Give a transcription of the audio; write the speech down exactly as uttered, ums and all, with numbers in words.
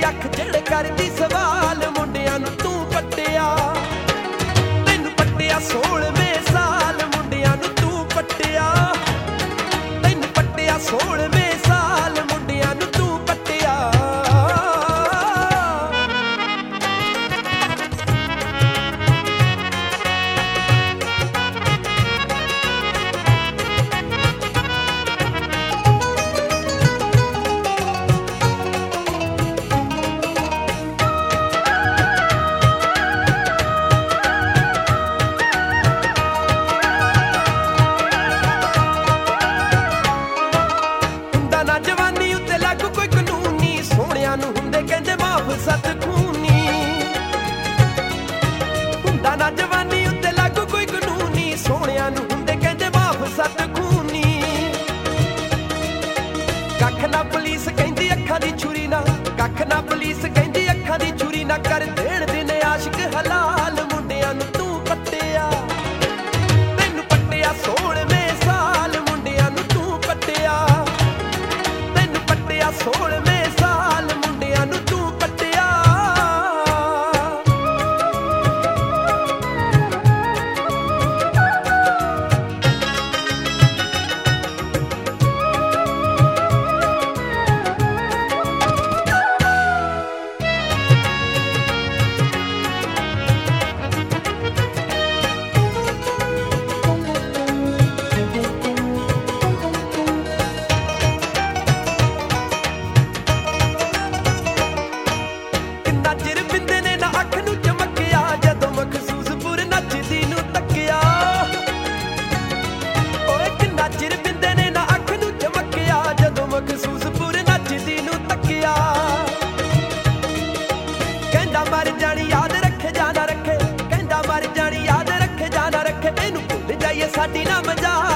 ਅੱਖ ਜਿਹੜੇ ਕਰਦੀ ਸਵਾਲ ਮੁੰਡਿਆਂ ਨੂੰ ਤੂੰ ਪੱਟਿਆ ਤੈਨੂੰ ਪੱਟਿਆ ਸੋਲ੍ਹਵੇਂ ਸਾਲ ਮੁੰਡਿਆਂ ਨੂੰ ਤੂੰ ਪੱਟਿਆ ਤੈਨੂੰ ਪੱਟਿਆ ਸੋਲ੍ਹਵੇਂ ਸਾਲ ਮੁੰਡਿਆਂ ਨੂੰ ਤੂੰ ਪੱਟਿਆ ਜਵਾਨੀ ਉੱਤੇ ਲਾਗੂ ਕੋਈ ਕਾਨੂੰਨੀ ਸੋਹਣਿਆਂ ਨੂੰ ਹੁੰਦੇ ਕਹਿੰਦੇ ਮਾਫ ਸੱਤ ਖੂਨੀ ਹੁੰਦਾ ਨਾ ਜਵਾਨੀ ਉੱਤੇ ਲਾਗੂ ਕੋਈ ਕਾਨੂੰਨੀ ਸੋਹਣਿਆਂ ਨੂੰ ਹੁੰਦੇ ਕਹਿੰਦੇ ਮਾਫ ਸੱਤ ਖੂਨੀ ਕੱਖ ਨਾ ਪੁਲਿਸ ਕਹਿੰਦੀ ਅੱਖਾਂ ਦੀ ਛੁਰੀ ਨਾ ਕੱਖ ਨਾ ਪੁਲਿਸ ਕਹਿੰਦੀ ਅੱਖਾਂ ਦੀ ਛੁਰੀ ਨਾ ਕਰ ਦੇਣ ਦਿਨ ਆਸ਼ਿਕ ਹਲਾਲ ਮੁੰਡਿਆਂ ਨੂੰ ਤੂੰ ਪੱਟਿਆ ਤੈਨੂੰ ਪੱਟਿਆ ਸੋਲ੍ਹਵੇਂ ਸਾਲ ਮੁੰਡਿਆਂ ਨੂੰ ਤੂੰ ਪੱਟਿਆ ਸੋਲ੍ਹਵੇਂ ਸਾਲ ਮੁੰਡਿਆਂ ਨੂੰ ਤੂੰ ਪੱਟਿਆ ਚਿਰ ਬਿੰਦੇ ਨੇ ਨਾ ਅੱਖ ਨੂੰ ਚਮਕਿਆ ਜਦੋਂ ਮਖਸੂਸਪੁਰ ਨੱਚਦੀ ਨੂੰ ਤੱਕਿਆ ਓਏ ਕਿੰਨਾ ਚਿਰ ਬਿੰਦੇ ਨੇ ਨਾ ਅੱਖ ਨੂੰ ਚਮਕਿਆ ਜਦੋਂ ਮਖਸੂਸਪੁਰ ਨੱਚਦੀ ਨੂੰ ਤੱਕਿਆ ਕਹਿੰਦਾ ਮਰ ਜਾਣੀ ਯਾਦ ਰੱਖੇ ਜਾਂ ਨਾ ਰੱਖੇ ਕਹਿੰਦਾ ਮਰ ਜਾਣੀ ਯਾਦ ਰੱਖੇ ਜਾਂ ਨਾ ਰੱਖੇ ਇਹਨੂੰ ਭੁੱਲ ਜਾਈਏ ਸਾਡੀ ਨਾ ਮਜ਼ਾਕ